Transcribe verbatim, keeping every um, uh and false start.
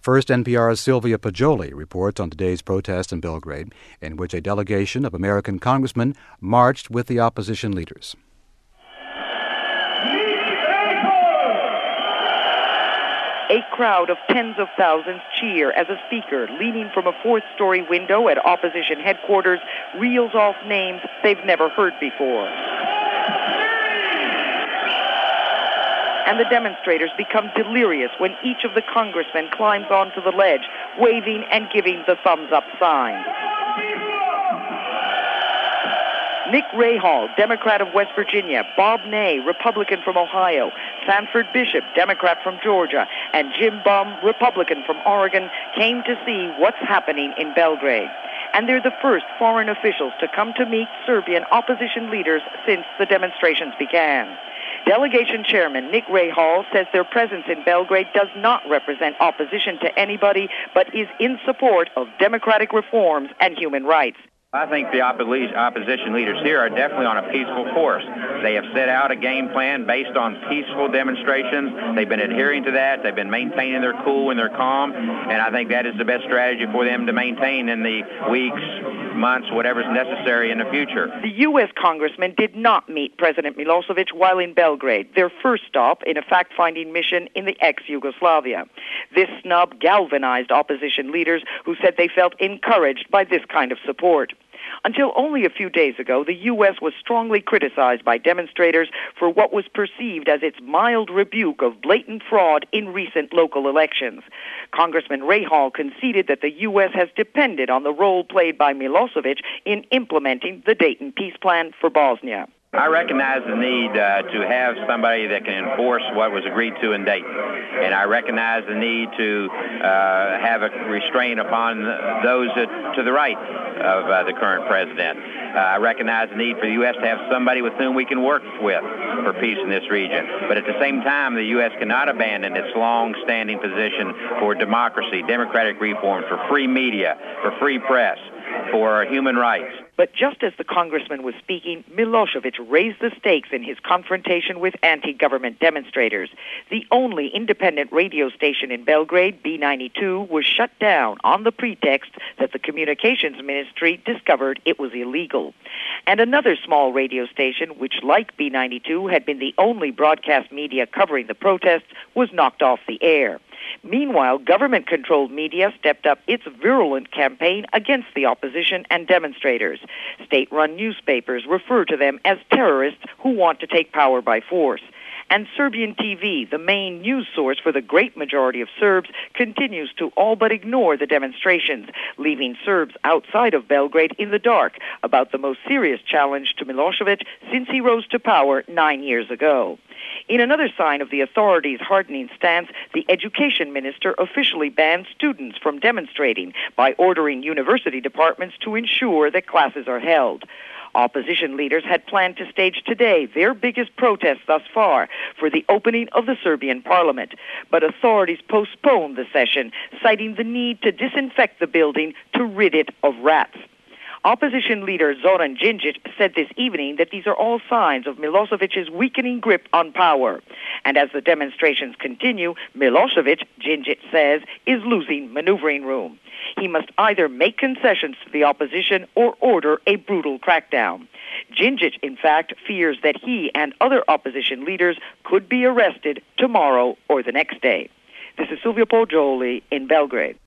First, N P R's Sylvia Poggioli reports on today's protest in Belgrade, in which a delegation of American congressmen marched with the opposition leaders. A crowd of tens of thousands cheer as a speaker, leaning from a fourth-story window at opposition headquarters, reels off names they've never heard before. And the demonstrators become delirious when each of the congressmen climbs onto the ledge, waving and giving the thumbs-up sign. Nick Rahall, Democrat of West Virginia, Bob Ney, Republican from Ohio, Sanford Bishop, Democrat from Georgia, and Jim Bum, Republican from Oregon, came to see what's happening in Belgrade. And they're the first foreign officials to come to meet Serbian opposition leaders since the demonstrations began. Delegation Chairman Nick Rahall says their presence in Belgrade does not represent opposition to anybody, but is in support of democratic reforms and human rights. I think the opposition leaders here are definitely on a peaceful course. They have set out a game plan based on peaceful demonstrations. They've been adhering to that. They've been maintaining their cool and their calm, and I think that is the best strategy for them to maintain in the weeks, months, whatever's necessary in the future. The U S congressman did not meet President Milosevic while in Belgrade, their first stop in a fact-finding mission in the ex-Yugoslavia. This snub galvanized opposition leaders who said they felt encouraged by this kind of support. Until only a few days ago, the U S was strongly criticized by demonstrators for what was perceived as its mild rebuke of blatant fraud in recent local elections. Congressman Rahall conceded that the U S has depended on the role played by Milosevic in implementing the Dayton Peace Plan for Bosnia. I recognize the need uh, to have somebody that can enforce what was agreed to in Dayton. And I recognize the need to uh, have a restraint upon those that, to the right of uh, the current president. Uh, I recognize the need for the U S to have somebody with whom we can work with for peace in this region. But at the same time, the U S cannot abandon its long-standing position for democracy, democratic reform, for free media, for free press, for human rights. But just as the congressman was speaking, Milosevic raised the stakes in his confrontation with anti-government demonstrators. The only independent radio station in Belgrade, B ninety-two, was shut down on the pretext that the communications ministry discovered it was illegal. And another small radio station, which like B ninety-two had been the only broadcast media covering the protests, was knocked off the air. Meanwhile, government-controlled media stepped up its virulent campaign against the opposition and demonstrators. State-run newspapers refer to them as terrorists who want to take power by force. And Serbian T V, the main news source for the great majority of Serbs, continues to all but ignore the demonstrations, leaving Serbs outside of Belgrade in the dark about the most serious challenge to Milosevic since he rose to power nine years ago. In another sign of the authorities' hardening stance, the education minister officially banned students from demonstrating by ordering university departments to ensure that classes are held. Opposition leaders had planned to stage today their biggest protest thus far for the opening of the Serbian parliament, but authorities postponed the session, citing the need to disinfect the building to rid it of rats. Opposition leader Zoran Djindjic said this evening that these are all signs of Milosevic's weakening grip on power. And as the demonstrations continue, Milosevic, Djindjic says, is losing maneuvering room. He must either make concessions to the opposition or order a brutal crackdown. Djindjic, in fact, fears that he and other opposition leaders could be arrested tomorrow or the next day. This is Sylvia Poggioli in Belgrade.